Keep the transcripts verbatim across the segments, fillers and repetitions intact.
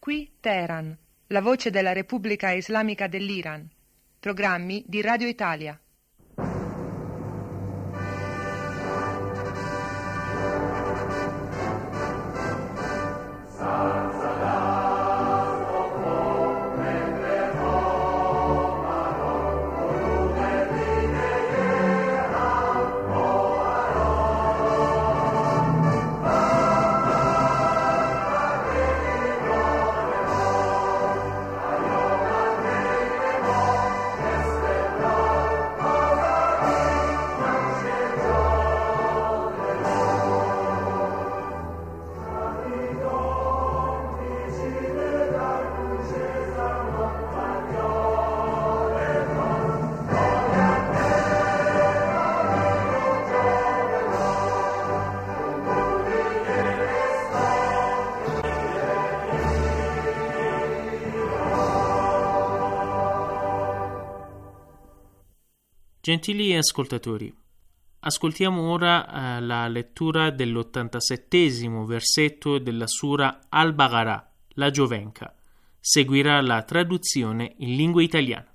Qui Teheran, la voce della Repubblica Islamica dell'Iran. Programmi di Radio Italia. Gentili ascoltatori, ascoltiamo ora eh, la lettura dell'ottantasettesimo versetto della Sura Al-Baqarah, la Giovenca. Seguirà la traduzione in lingua italiana.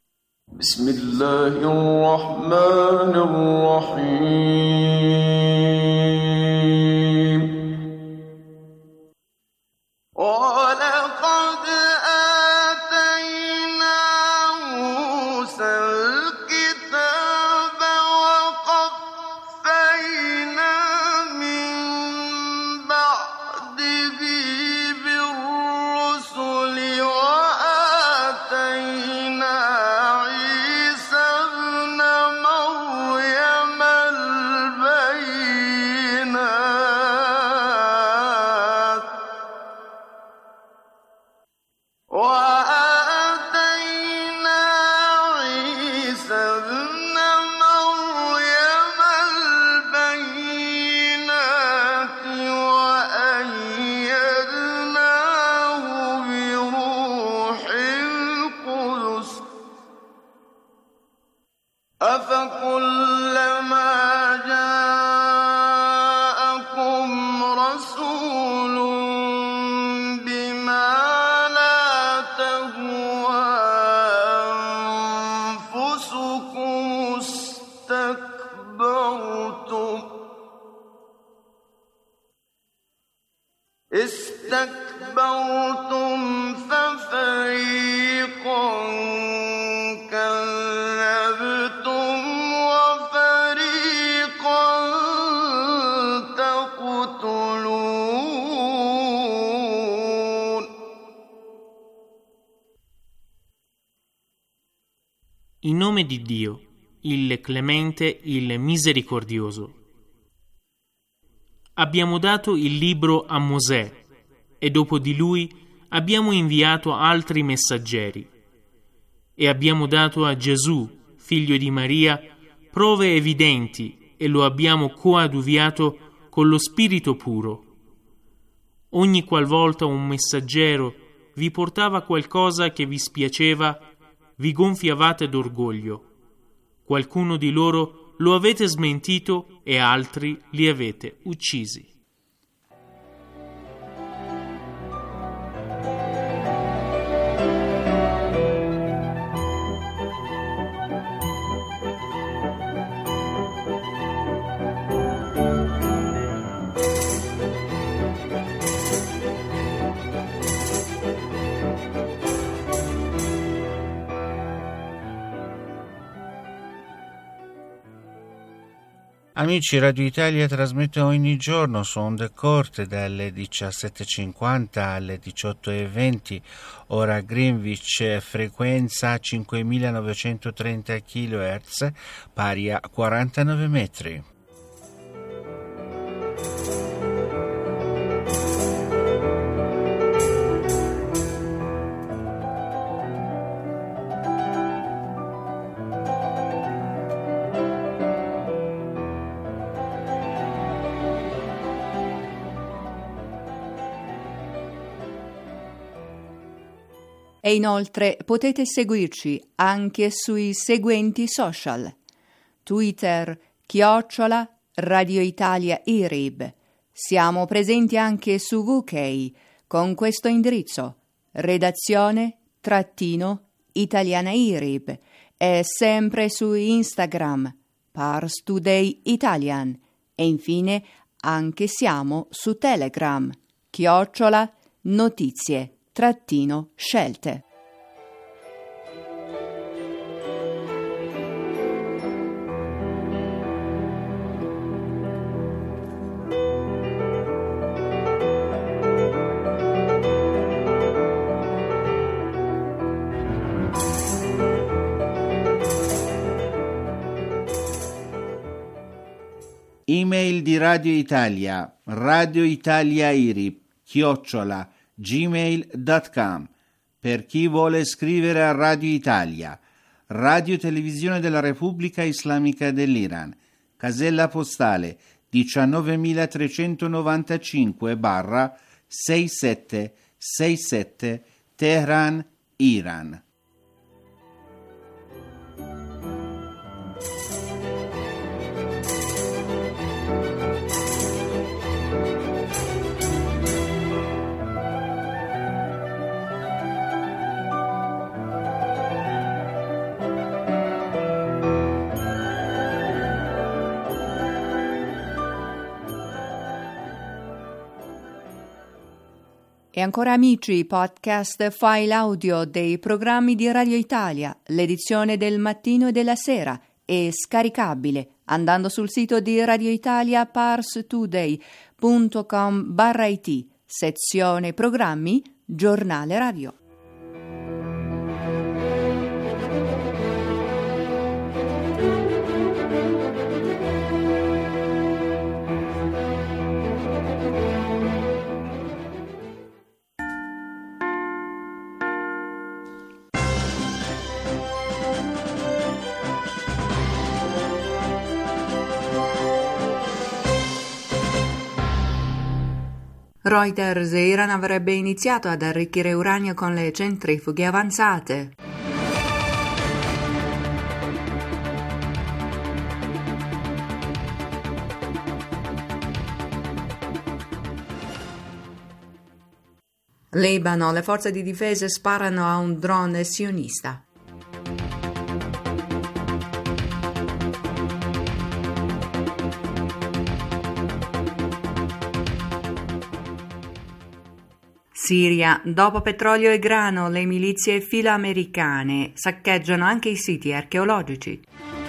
استكبرتم ففريقا كذبتم وفريقا تقتلون. In nome di Dio, il Clemente, il Misericordioso. Abbiamo dato il libro a Mosè e dopo di lui abbiamo inviato altri messaggeri e abbiamo dato a Gesù, figlio di Maria, prove evidenti e lo abbiamo coadiuviato con lo Spirito puro. Ogni qualvolta un messaggero vi portava qualcosa che vi spiaceva, vi gonfiavate d'orgoglio. Qualcuno di loro lo avete smentito e altri li avete uccisi. Amici, Radio Italia trasmette ogni giorno su onde corte dalle diciassette e cinquanta alle diciotto e venti, ora Greenwich, frequenza cinquemilanovecentotrenta chilohertz, pari a quarantanove metri. E inoltre potete seguirci anche sui seguenti social: Twitter, chiocciola, Radio Italia I R I B. Siamo presenti anche su U K con questo indirizzo: redazione trattino Italiana I R I B e sempre su Instagram Pars Today Italian e infine anche siamo su Telegram chiocciola notizie trattino scelte. Email di Radio Italia, Radio Italia I R I B, chiocciola, gmail punto com. Per chi vuole scrivere a Radio Italia, Radio Televisione della Repubblica Islamica dell'Iran, casella postale diciannovemilatrecentonovantacinque sessantasette Teheran, Iran. E ancora amici, podcast file audio dei programmi di Radio Italia, l'edizione del mattino e della sera è scaricabile andando sul sito di Radio Italia parstoday punto com barra it, sezione programmi, giornale radio. Reuters: Iran avrebbe iniziato ad arricchire uranio con le centrifughe avanzate. Libano: le forze di difesa sparano a un drone sionista. Siria: dopo petrolio e grano, le milizie filoamericane saccheggiano anche i siti archeologici.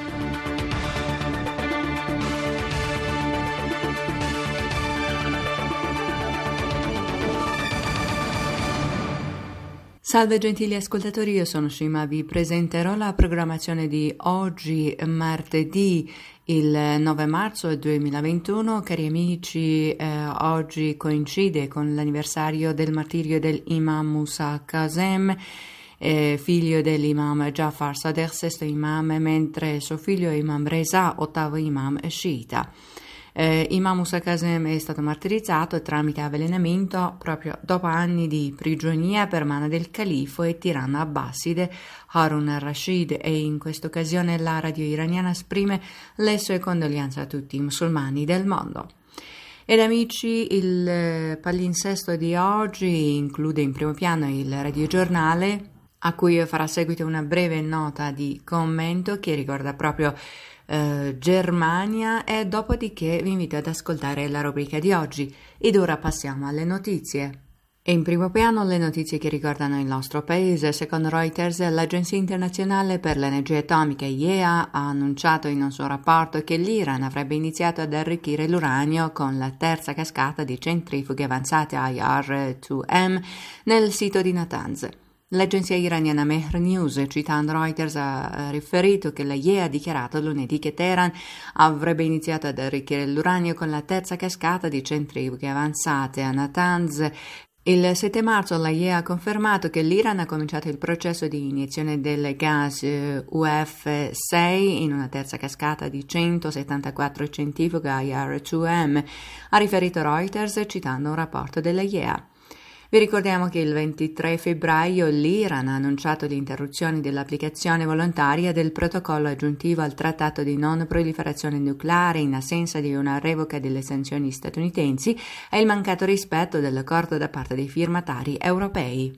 Salve gentili ascoltatori, io sono Shima, vi presenterò la programmazione di oggi, martedì il nove marzo duemilaventuno. Cari amici, eh, oggi coincide con l'anniversario del martirio dell'imam Musa Kazem, eh, figlio dell'imam Jafar Sadegh, sesto imam, mentre suo figlio imam Reza, ottavo imam sciita. Eh, Imam Musa Kazem è stato martirizzato tramite avvelenamento proprio dopo anni di prigionia per mano del califo e tiranno abbasside Harun al-Rashid, e in questa occasione la radio iraniana esprime le sue condoglianze a tutti i musulmani del mondo. Ed amici, il palinsesto di oggi include in primo piano il radiogiornale, a cui farà seguito una breve nota di commento che riguarda proprio Uh, Germania, e dopodiché vi invito ad ascoltare la rubrica di oggi. Ed ora passiamo alle notizie. E in primo piano le notizie che riguardano il nostro paese. Secondo Reuters, l'Agenzia Internazionale per l'Energia Atomica I E A ha annunciato in un suo rapporto che l'Iran avrebbe iniziato ad arricchire l'uranio con la terza cascata di centrifughe avanzate I R due M nel sito di Natanz. L'agenzia iraniana Mehr News, citando Reuters, ha riferito che la I E A ha dichiarato lunedì che Teheran avrebbe iniziato ad arricchire l'uranio con la terza cascata di centrifughe avanzate a Natanz. Il sette marzo la I E A ha confermato che l'Iran ha cominciato il processo di iniezione del gas U F sei in una terza cascata di centosettantaquattro centrifughe I R due M, ha riferito Reuters citando un rapporto della I E A. Vi ricordiamo che il ventitré febbraio l'Iran ha annunciato l'interruzione dell'applicazione volontaria del protocollo aggiuntivo al trattato di non proliferazione nucleare in assenza di una revoca delle sanzioni statunitensi e il mancato rispetto dell'accordo da parte dei firmatari europei.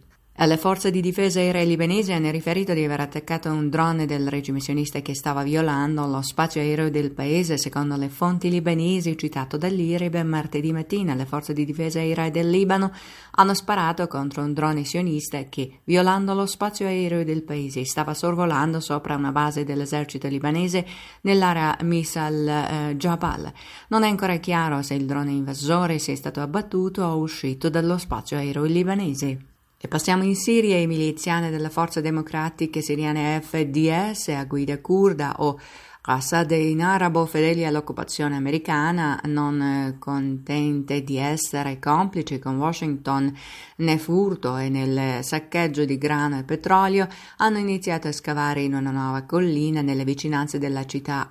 Le forze di difesa aerea libanesi hanno riferito di aver attaccato un drone del regime sionista che stava violando lo spazio aereo del paese, secondo le fonti libanesi citato dall'I R I B. Martedì mattina le forze di difesa aerea del Libano hanno sparato contro un drone sionista che, violando lo spazio aereo del paese, stava sorvolando sopra una base dell'esercito libanese nell'area Misal eh, Jabal. Non è ancora chiaro se il drone invasore sia stato abbattuto o uscito dallo spazio aereo libanese. E passiamo in Siria. I miliziani delle forze democratiche siriane F D S a guida curda o Assad in arabo, fedeli all'occupazione americana, non contente di essere complici con Washington nel furto e nel saccheggio di grano e petrolio, hanno iniziato a scavare in una nuova collina nelle vicinanze della città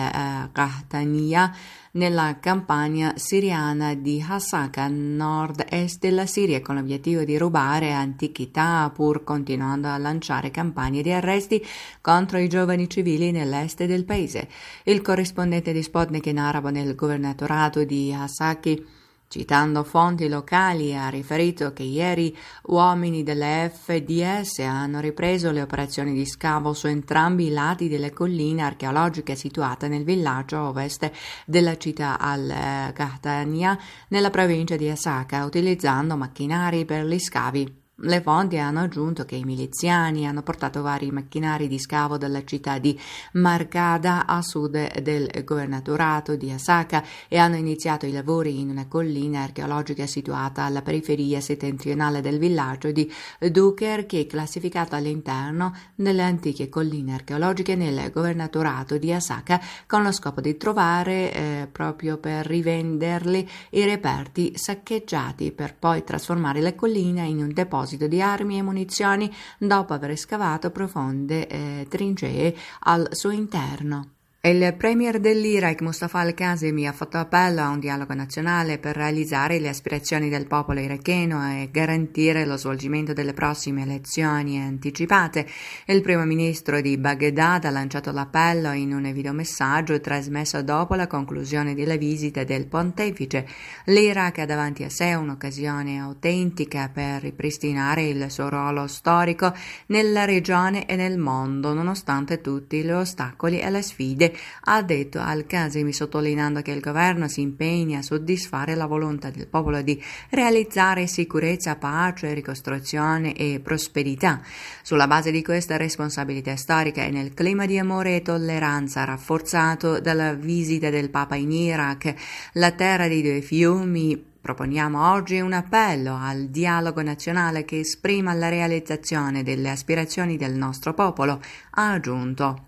al-Qahtaniya, nella campagna siriana di Hasaka, nord-est della Siria, con l'obiettivo di rubare antichità, pur continuando a lanciare campagne di arresti contro i giovani civili nell'est del paese. Il corrispondente di Sputnik in arabo nel governatorato di Hasaki, citando fonti locali, ha riferito che ieri uomini delle F D S hanno ripreso le operazioni di scavo su entrambi i lati delle colline archeologiche situate nel villaggio a ovest della città al-Qahtaniya, nella provincia di Hasaka, utilizzando macchinari per gli scavi. Le fonti hanno aggiunto che i miliziani hanno portato vari macchinari di scavo dalla città di Markada a sud del governatorato di Hasaka e hanno iniziato i lavori in una collina archeologica situata alla periferia settentrionale del villaggio di Duker, che è classificata all'interno delle antiche colline archeologiche nel governatorato di Hasaka, con lo scopo di trovare, eh, proprio per rivenderli, i reperti saccheggiati, per poi trasformare la collina in un deposito di armi e munizioni dopo aver scavato profonde eh, trincee al suo interno. Il premier dell'Iraq, Mustafa al-Kazemi, ha fatto appello a un dialogo nazionale per realizzare le aspirazioni del popolo iracheno e garantire lo svolgimento delle prossime elezioni anticipate. Il primo ministro di Baghdad ha lanciato l'appello in un videomessaggio trasmesso dopo la conclusione della visita del pontefice. L'Iraq ha davanti a sé un'occasione autentica per ripristinare il suo ruolo storico nella regione e nel mondo, nonostante tutti gli ostacoli e le sfide, ha detto al-Kazemi, sottolineando che il governo si impegna a soddisfare la volontà del popolo di realizzare sicurezza, pace, ricostruzione e prosperità. Sulla base di questa responsabilità storica e nel clima di amore e tolleranza rafforzato dalla visita del Papa in Iraq, la terra dei due fiumi, proponiamo oggi un appello al dialogo nazionale che esprima la realizzazione delle aspirazioni del nostro popolo, ha aggiunto.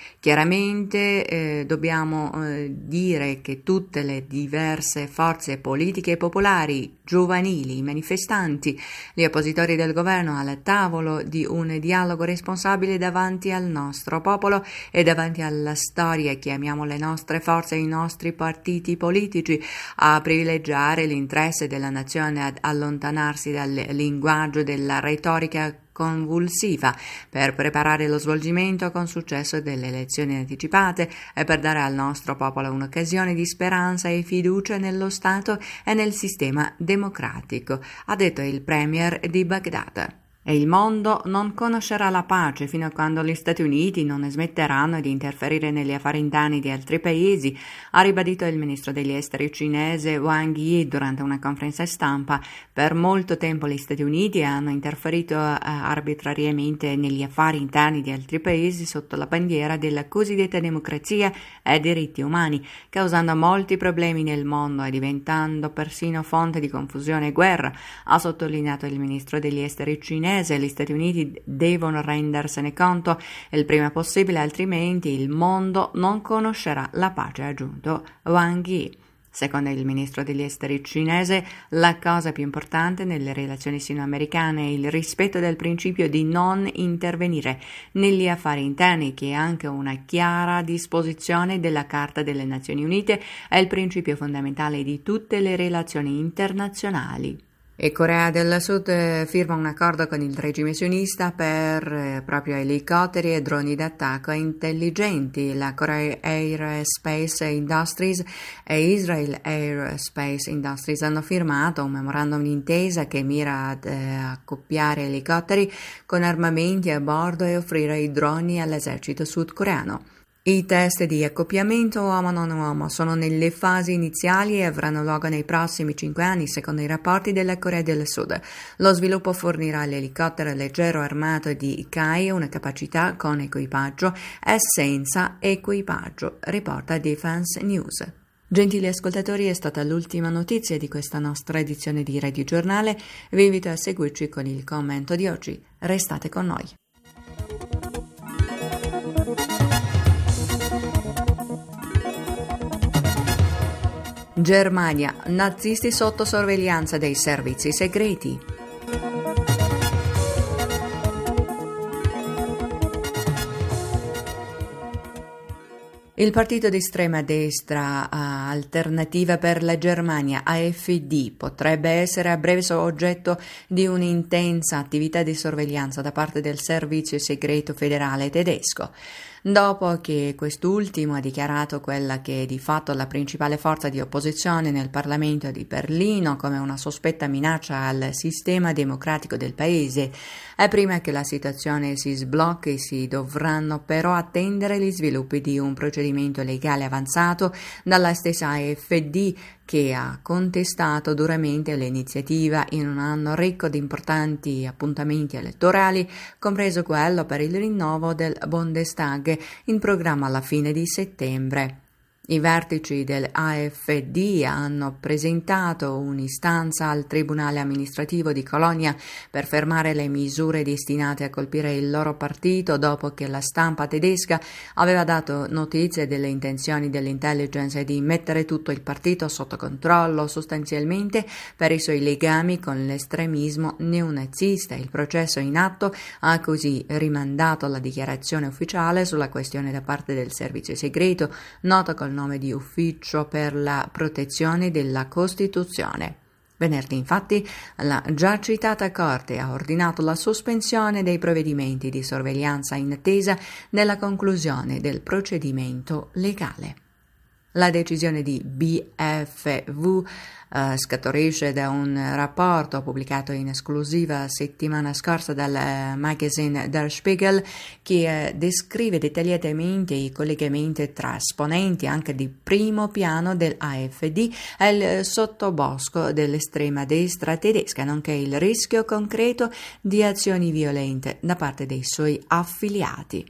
Chiaramente eh, dobbiamo eh, dire che tutte le diverse forze politiche e popolari, giovanili, i manifestanti, gli oppositori del governo al tavolo di un dialogo responsabile davanti al nostro popolo e davanti alla storia, chiamiamo le nostre forze e i nostri partiti politici a privilegiare l'interesse della nazione, ad allontanarsi dal linguaggio della retorica convulsiva per preparare lo svolgimento con successo delle elezioni anticipate e per dare al nostro popolo un'occasione di speranza e fiducia nello Stato e nel sistema democratico, ha detto il premier di Baghdad. E il mondo non conoscerà la pace fino a quando gli Stati Uniti non smetteranno di interferire negli affari interni di altri paesi, ha ribadito il ministro degli esteri cinese Wang Yi durante una conferenza stampa. Per molto tempo gli Stati Uniti hanno interferito eh, arbitrariamente negli affari interni di altri paesi sotto la bandiera della cosiddetta democrazia e diritti umani, causando molti problemi nel mondo e diventando persino fonte di confusione e guerra, ha sottolineato il ministro degli esteri cinese. Gli Stati Uniti devono rendersene conto il prima possibile, altrimenti il mondo non conoscerà la pace, ha aggiunto Wang Yi. Secondo il ministro degli esteri cinese, la cosa più importante nelle relazioni sino-americane è il rispetto del principio di non intervenire negli affari interni, che è anche una chiara disposizione della Carta delle Nazioni Unite e il principio fondamentale di tutte le relazioni internazionali. E Corea del Sud eh, firma un accordo con il regime sionista per eh, proprio elicotteri e droni d'attacco intelligenti. La Korea Aerospace Industries e Israel Aerospace Industries hanno firmato un memorandum d'intesa che mira ad eh, accoppiare elicotteri con armamenti a bordo e offrire i droni all'esercito sudcoreano. I test di accoppiamento uomo-non-uomo sono nelle fasi iniziali e avranno luogo nei prossimi cinque anni, secondo i rapporti della Corea del Sud. Lo sviluppo fornirà l'elicottero leggero armato di K A I una capacità con equipaggio e senza equipaggio, riporta Defense News. Gentili ascoltatori, è stata l'ultima notizia di questa nostra edizione di Radio Giornale. Vi invito a seguirci con il commento di oggi. Restate con noi. Germania, nazisti sotto sorveglianza dei servizi segreti. Il partito di estrema destra Alternativa per la Germania, A F D, potrebbe essere a breve oggetto di un'intensa attività di sorveglianza da parte del servizio segreto federale tedesco. Dopo che quest'ultimo ha dichiarato quella che è di fatto la principale forza di opposizione nel Parlamento di Berlino come una sospetta minaccia al sistema democratico del paese, e prima che la situazione si sblocchi si dovranno però attendere gli sviluppi di un procedimento legale avanzato dalla stessa A F D, che ha contestato duramente l'iniziativa in un anno ricco di importanti appuntamenti elettorali, compreso quello per il rinnovo del Bundestag in programma alla fine di settembre. I vertici dell'A F D hanno presentato un'istanza al Tribunale amministrativo di Colonia per fermare le misure destinate a colpire il loro partito dopo che la stampa tedesca aveva dato notizie delle intenzioni dell'intelligence di mettere tutto il partito sotto controllo, sostanzialmente per i suoi legami con l'estremismo neonazista. Il processo in atto ha così rimandato la dichiarazione ufficiale sulla questione da parte del servizio segreto, noto col nome di Ufficio per la protezione della Costituzione. Venerdì, infatti, la già citata Corte ha ordinato la sospensione dei provvedimenti di sorveglianza in attesa della conclusione del procedimento legale. La decisione di B F V uh, scaturisce da un rapporto pubblicato in esclusiva settimana scorsa dal uh, magazine Der Spiegel, che uh, descrive dettagliatamente i collegamenti tra esponenti anche di primo piano dell'A F D e il sottobosco dell'estrema destra tedesca, nonché il rischio concreto di azioni violente da parte dei suoi affiliati.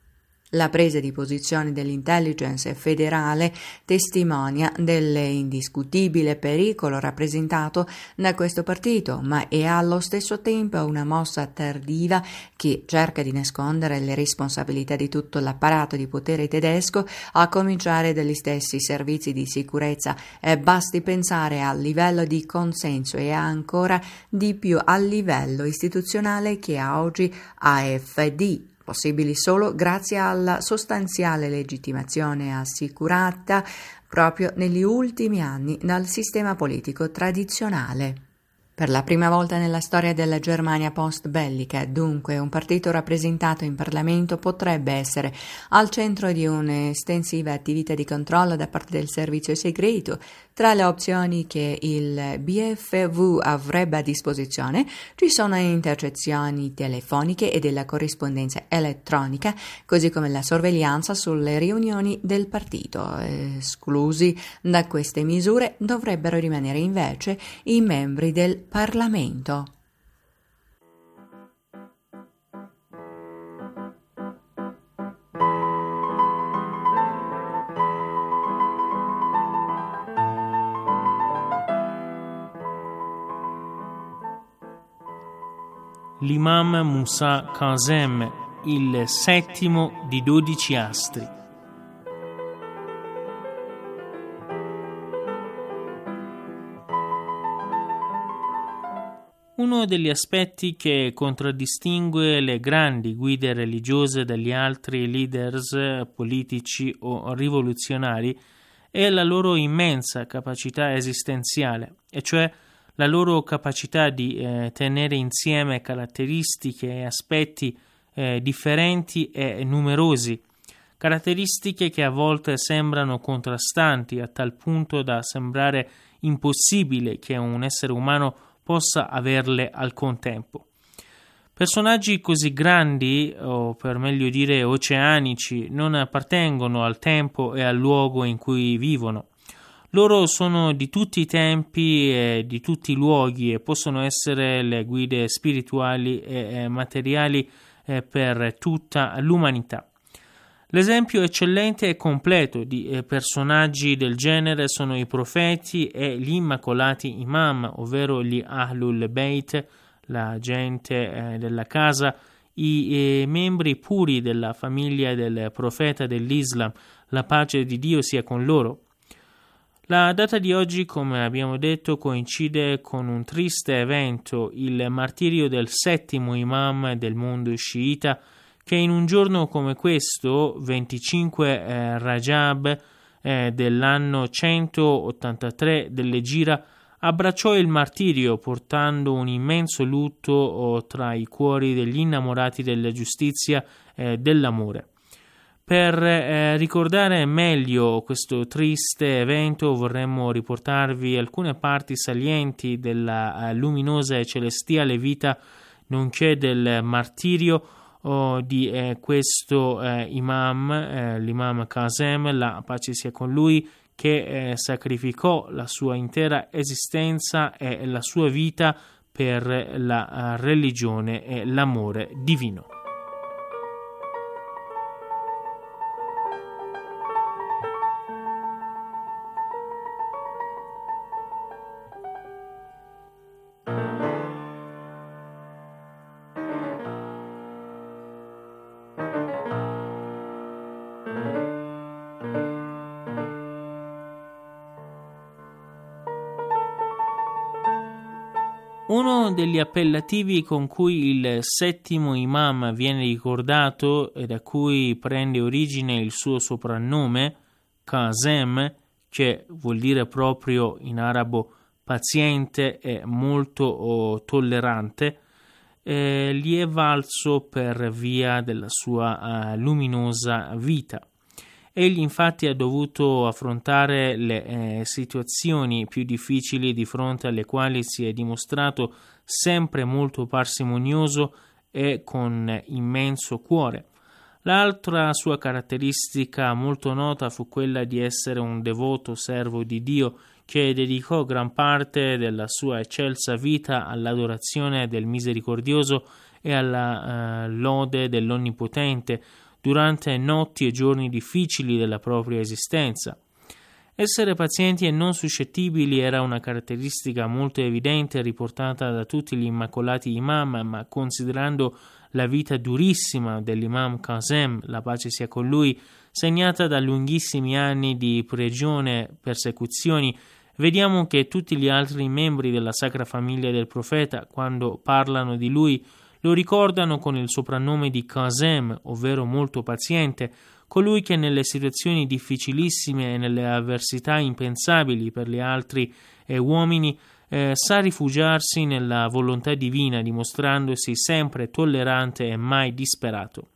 La presa di posizione dell'intelligence federale testimonia dell'indiscutibile pericolo rappresentato da questo partito, ma è allo stesso tempo una mossa tardiva che cerca di nascondere le responsabilità di tutto l'apparato di potere tedesco, a cominciare dagli stessi servizi di sicurezza, e basti pensare al livello di consenso e ancora di più al livello istituzionale che ha oggi A F D. Possibili solo grazie alla sostanziale legittimazione assicurata proprio negli ultimi anni dal sistema politico tradizionale. Per la prima volta nella storia della Germania post-bellica, dunque, un partito rappresentato in Parlamento potrebbe essere al centro di un'estensiva attività di controllo da parte del servizio segreto. Tra le opzioni che il B F V avrebbe a disposizione ci sono intercettazioni telefoniche e della corrispondenza elettronica, così come la sorveglianza sulle riunioni del partito. Esclusi da queste misure dovrebbero rimanere invece i membri del Parlamento. L'imam Musa Kazem, il settimo di dodici astri. Uno degli aspetti che contraddistingue le grandi guide religiose dagli altri leaders politici o rivoluzionari è la loro immensa capacità esistenziale, e cioè la loro capacità di eh, tenere insieme caratteristiche e aspetti eh, differenti e numerosi, caratteristiche che a volte sembrano contrastanti a tal punto da sembrare impossibile che un essere umano possa averle al contempo. Personaggi così grandi, o per meglio dire oceanici, non appartengono al tempo e al luogo in cui vivono. Loro sono di tutti i tempi e di tutti i luoghi e possono essere le guide spirituali e materiali per tutta l'umanità. L'esempio eccellente e completo di personaggi del genere sono i profeti e gli immacolati imam, ovvero gli Ahlul Bayt, la gente della casa, i membri puri della famiglia del profeta dell'Islam, la pace di Dio sia con loro. La data di oggi, come abbiamo detto, coincide con un triste evento, il martirio del settimo imam del mondo sciita, che in un giorno come questo, venticinque eh, Rajab eh, dell'anno centottantatré dell'Egira, abbracciò il martirio portando un immenso lutto oh, tra i cuori degli innamorati della giustizia e eh, dell'amore. Per eh, ricordare meglio questo triste evento vorremmo riportarvi alcune parti salienti della eh, luminosa e celestiale vita, nonché del martirio oh, di eh, questo eh, imam, eh, l'imam Kazem, la pace sia con lui, che eh, sacrificò la sua intera esistenza e la sua vita per la uh, religione e l'amore divino. Uno degli appellativi con cui il settimo imam viene ricordato e da cui prende origine il suo soprannome, Kazem, che vuol dire proprio in arabo paziente e molto oh, tollerante, eh, gli è valso per via della sua uh, luminosa vita. Egli infatti ha dovuto affrontare le eh, situazioni più difficili di fronte alle quali si è dimostrato sempre molto parsimonioso e con immenso cuore. L'altra sua caratteristica molto nota fu quella di essere un devoto servo di Dio che dedicò gran parte della sua eccelsa vita all'adorazione del misericordioso e alla eh, lode dell'Onnipotente durante notti e giorni difficili della propria esistenza. Essere pazienti e non suscettibili era una caratteristica molto evidente riportata da tutti gli immacolati imam, ma considerando la vita durissima dell'imam Kazem, la pace sia con lui, segnata da lunghissimi anni di prigione, persecuzioni, vediamo che tutti gli altri membri della sacra famiglia del profeta, quando parlano di lui, lo ricordano con il soprannome di Kazem, ovvero molto paziente, colui che nelle situazioni difficilissime e nelle avversità impensabili per gli altri eh, uomini eh, sa rifugiarsi nella volontà divina, dimostrandosi sempre tollerante e mai disperato.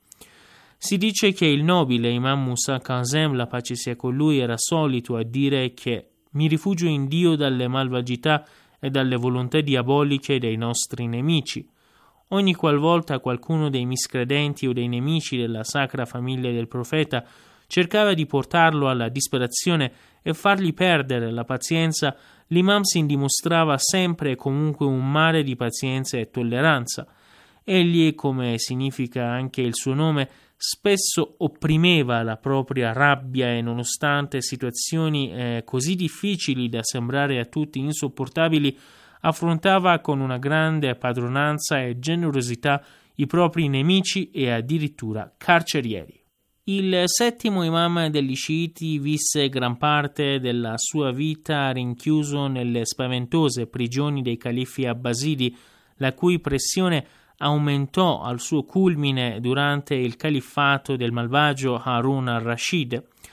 Si dice che il nobile Imam Musa Kazem, la pace sia con lui, era solito a dire che «mi rifugio in Dio dalle malvagità e dalle volontà diaboliche dei nostri nemici». Ogni qualvolta qualcuno dei miscredenti o dei nemici della sacra famiglia del profeta cercava di portarlo alla disperazione e fargli perdere la pazienza, l'imam si dimostrava sempre e comunque un mare di pazienza e tolleranza. Egli, come significa anche il suo nome, spesso opprimeva la propria rabbia e nonostante situazioni eh, così difficili da sembrare a tutti insopportabili, affrontava con una grande padronanza e generosità i propri nemici e addirittura carcerieri. Il settimo imam degli sciiti visse gran parte della sua vita rinchiuso nelle spaventose prigioni dei califfi abbasidi, la cui pressione aumentò al suo culmine durante il califfato del malvagio Harun al-Rashid.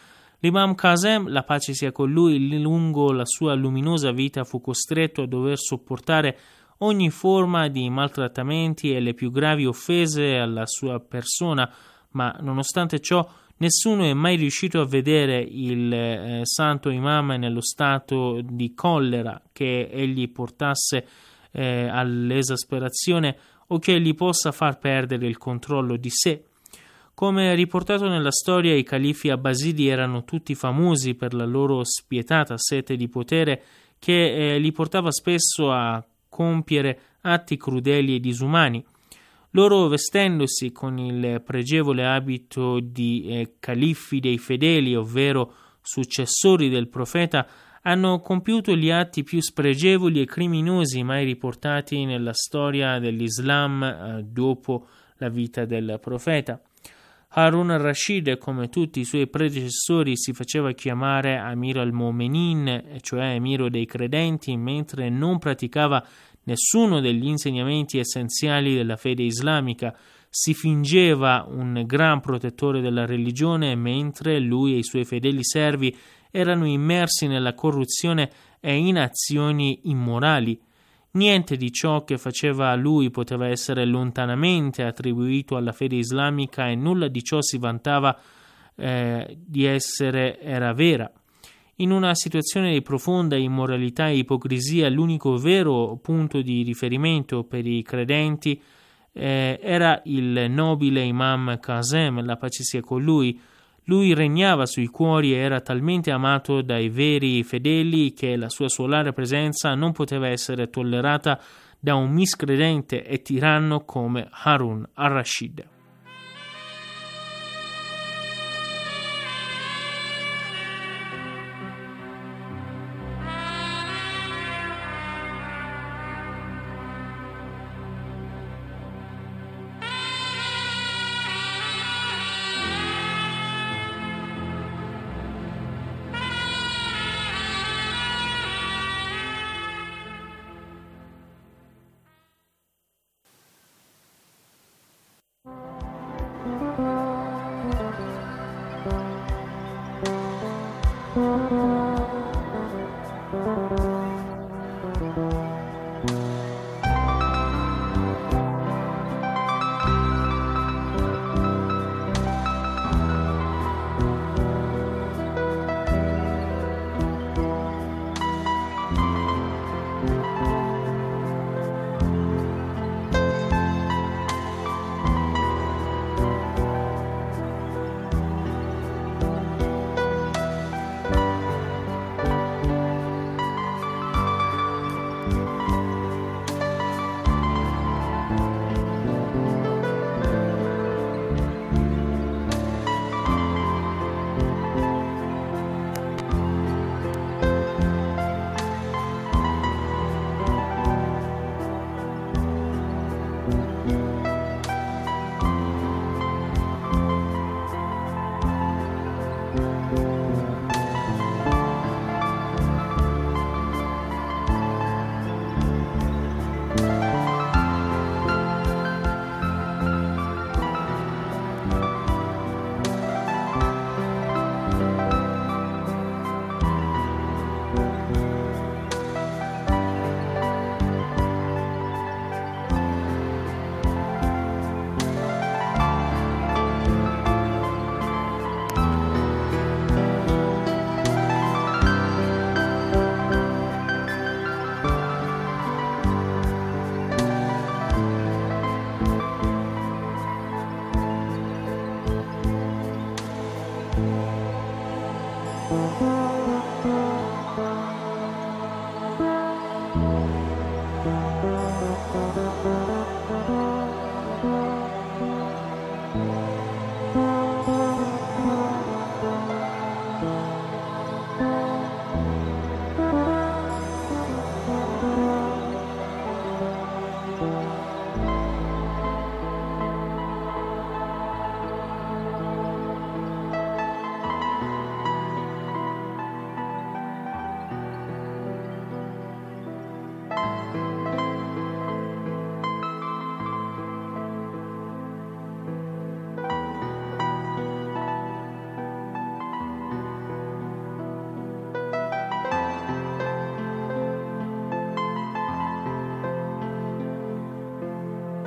L'imam Kazem, la pace sia con lui, lungo la sua luminosa vita fu costretto a dover sopportare ogni forma di maltrattamenti e le più gravi offese alla sua persona, ma nonostante ciò nessuno è mai riuscito a vedere il eh, santo imam nello stato di collera che egli portasse eh, all'esasperazione o che gli possa far perdere il controllo di sé. Come riportato nella storia, i califi abbasidi erano tutti famosi per la loro spietata sete di potere che eh, li portava spesso a compiere atti crudeli e disumani. Loro, vestendosi con il pregevole abito di eh, califfi dei fedeli, ovvero successori del profeta, hanno compiuto gli atti più spregevoli e criminosi mai riportati nella storia dell'Islam eh, dopo la vita del profeta. Harun al-Rashid, come tutti i suoi predecessori, si faceva chiamare Amir al-Mu'minin, cioè emiro dei credenti, mentre non praticava nessuno degli insegnamenti essenziali della fede islamica. Si fingeva un gran protettore della religione, mentre lui e i suoi fedeli servi erano immersi nella corruzione e in azioni immorali. Niente di ciò che faceva lui poteva essere lontanamente attribuito alla fede islamica e nulla di ciò si vantava eh, di essere era vera. In una situazione di profonda immoralità e ipocrisia, l'unico vero punto di riferimento per i credenti eh, era il nobile imam Kazem, la pace sia con lui. Lui regnava sui cuori e era talmente amato dai veri fedeli che la sua solare presenza non poteva essere tollerata da un miscredente e tiranno come Harun al-Rashid.